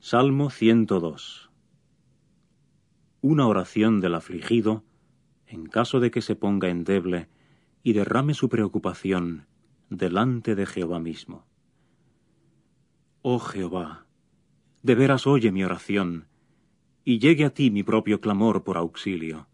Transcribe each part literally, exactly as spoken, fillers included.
Salmo ciento dos. Una oración del afligido, en caso de que se ponga endeble y derrame su preocupación delante de Jehová mismo. Oh Jehová, de veras oye mi oración, y llegue a ti mi propio clamor por auxilio.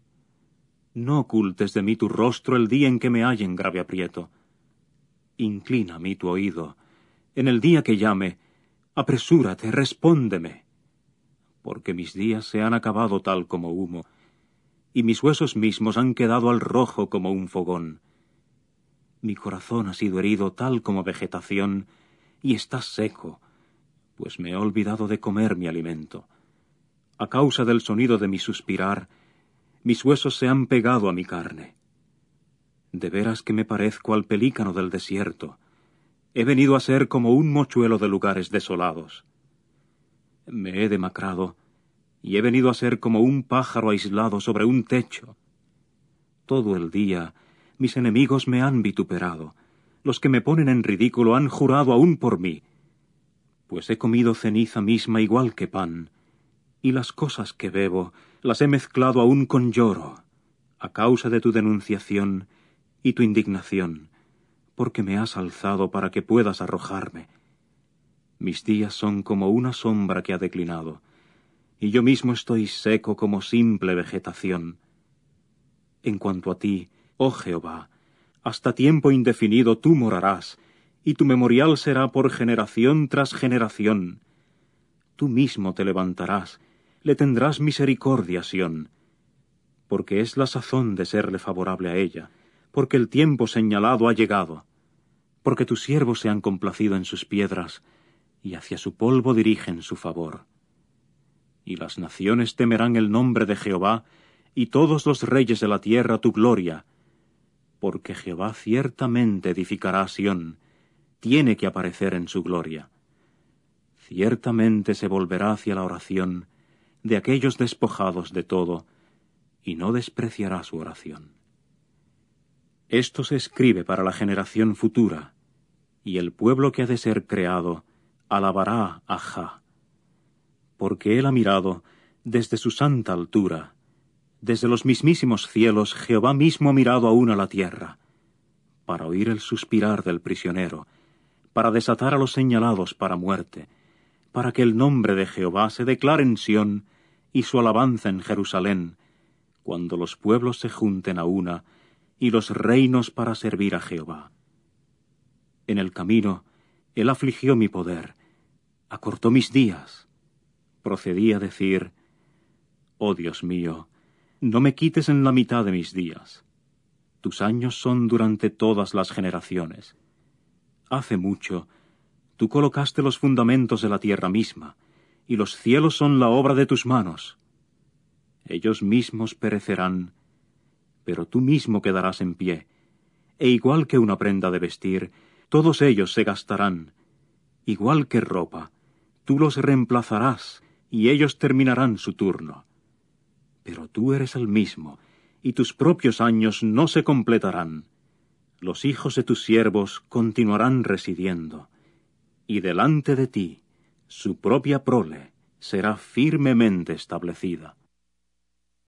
No ocultes de mí tu rostro el día en que me halle en grave aprieto. Inclina a mí tu oído. En el día que llame, apresúrate, respóndeme. Porque mis días se han acabado tal como humo, y mis huesos mismos han quedado al rojo como un fogón. Mi corazón ha sido herido tal como vegetación, y está seco, pues me he olvidado de comer mi alimento. A causa del sonido de mi suspirar, mis huesos se han pegado a mi carne. De veras que me parezco al pelícano del desierto. He venido a ser como un mochuelo de lugares desolados. Me he demacrado, y he venido a ser como un pájaro aislado sobre un techo. Todo el día mis enemigos me han vituperado. Los que me ponen en ridículo han jurado aún por mí. Pues he comido ceniza misma igual que pan, y las cosas que bebo las he mezclado aún con lloro, a causa de tu denunciación y tu indignación, porque me has alzado para que puedas arrojarme. Mis días son como una sombra que ha declinado, y yo mismo estoy seco como simple vegetación. En cuanto a ti, oh Jehová, hasta tiempo indefinido tú morarás, y tu memorial será por generación tras generación. Tú mismo te levantarás, le tendrás misericordia, Sión, porque es la sazón de serle favorable a ella, porque el tiempo señalado ha llegado, porque tus siervos se han complacido en sus piedras, y hacia su polvo dirigen su favor. Y las naciones temerán el nombre de Jehová, y todos los reyes de la tierra tu gloria, porque Jehová ciertamente edificará a Sión, tiene que aparecer en su gloria. Ciertamente se volverá hacia la oración de aquellos despojados de todo, y no despreciará su oración. Esto se escribe para la generación futura, y el pueblo que ha de ser creado alabará a Jah. Porque él ha mirado desde su santa altura, desde los mismísimos cielos Jehová mismo ha mirado aún a la tierra, para oír el suspirar del prisionero, para desatar a los señalados para muerte, para que el nombre de Jehová se declare en Sión y su alabanza en Jerusalén, cuando los pueblos se junten a una y los reinos para servir a Jehová. En el camino él afligió mi poder, acortó mis días. Procedí a decir: oh Dios mío, no me quites en la mitad de mis días. Tus años son durante todas las generaciones. Hace mucho, tú colocaste los fundamentos de la tierra misma, y los cielos son la obra de tus manos. Ellos mismos perecerán, pero tú mismo quedarás en pie, e igual que una prenda de vestir, todos ellos se gastarán. Igual que ropa, tú los reemplazarás, y ellos terminarán su turno. Pero tú eres el mismo, y tus propios años no se completarán. Los hijos de tus siervos continuarán residiendo, y delante de ti su propia prole será firmemente establecida.